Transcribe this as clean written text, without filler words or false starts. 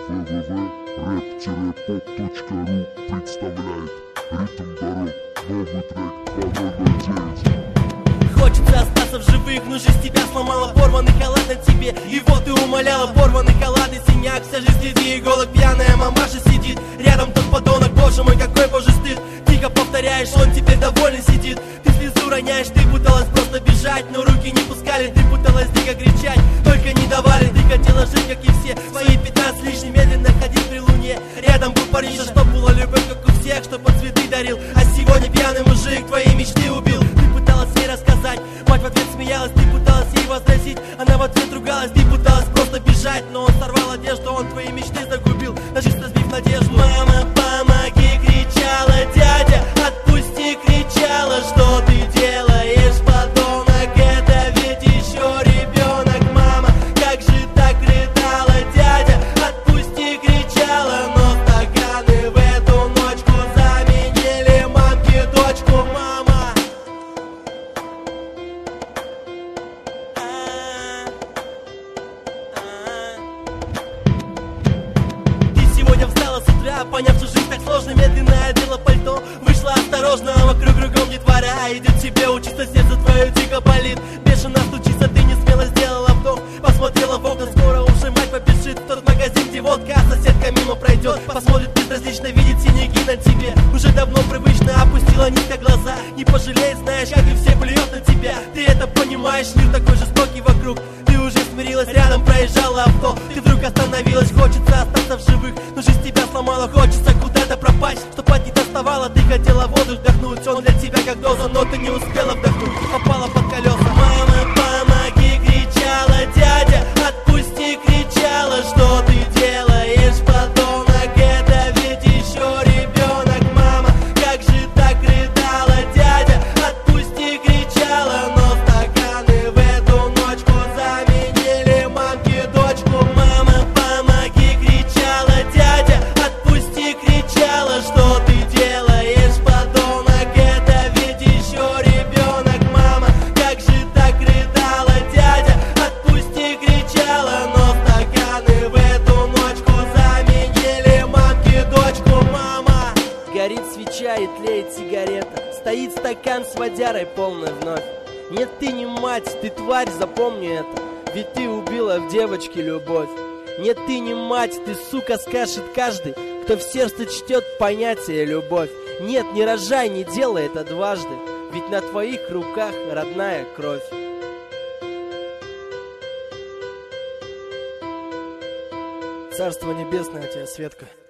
www.rap-pop.ru представляет «Ритм дорог», новый трек 2009. Хочется остаться в живых, но жизнь тебя сломала. Порванный халат на тебе, и вот ты умоляла. Порванный халат и синяк, вся жизнь среди иголок. Пьяная мамаша сидит, рядом тот подонок. Боже мой, какой боже стыд. Тихо повторяешь, он теперь довольно сидит. Ты слезу роняешь, ты пыталась просто бежать, но руки не пускали. Ты пыталась дико кричать, только не давали. Ты хотела жить, как и все, свои 15 лишним, медленно ходить при луне. Рядом был парень, чтоб была любовь, как у всех, чтоб под цветы дарил. А сегодня пьяный мужик твои мечты убил. Ты пыталась ей рассказать, мать в ответ смеялась. Ты пыталась ей возразить, она в ответ ругалась. Ты пыталась просто бежать, но он сорвал одежду, он твои мечты загубил, на жизнь разбив надежду. Мама, помоги, кричала дядя, отпусти, кричала, что ты делаешь, подонок, это ведь еще ребенок. Мама, как же так, рыдала дядя, отпусти, кричала, но стаканы в эту ночку заменили мамке дочку. Мама, ты сегодня встала с утра, поняв, что жизнь так сложна, медленно одела пальто, вышла осторожно, вокруг кругом детвора. Идет тебе учиться, сердце твое дико болит, бешено стучится, ты не смело сделала вдох. Посмотрела в окна, скоро уже мать побежит в тот магазин, где водка, а соседка мимо пройдет, посмотрит безразлично, видит синяки на тебе. Уже давно привычно опустила низко глаза, не пожалеет, знаешь, как и все, плюет на тебя. Ты это понимаешь, мир такой жестокий вокруг. Ты уже смирилась, рядом проезжало авто, ты вдруг остановилась, хочется остаться в живых, но жизнь тебя сломала, хочется куда-то пропасть, чтоб от не доставала. Ты хотела воду вдохнуть, он для тебя как доза, но ты не успела вдохнуть, попала под колеса. Мама, помоги, кричала дядя, отпусти, кричала, что ты делаешь, подонок, это ведь еще ребенок. Мама, как же так, рыдала дядя, отпусти, кричала, но стаканы в эту ночку заменили мамке дочку. Мама, помоги, кричала дядя, отпусти, кричала, что ты делаешь, подонок, это ведь еще ребенок. Мама, как же так, рыдала дядя, отпусти, кричала, но стаканы в эту ночку заменили мамке дочку. Мама, горит свеча и тлеет сигарета, стоит стакан с водярой полной вновь. Нет, ты не мать, ты тварь, запомни это, ведь ты убила в девочке любовь. Нет, ты не мать, ты, сука, скажет каждый, кто в сердце чтет понятие любовь. Нет, не рожай, не делай это дважды, ведь на твоих руках родная кровь. Царство небесное тебе, Светка.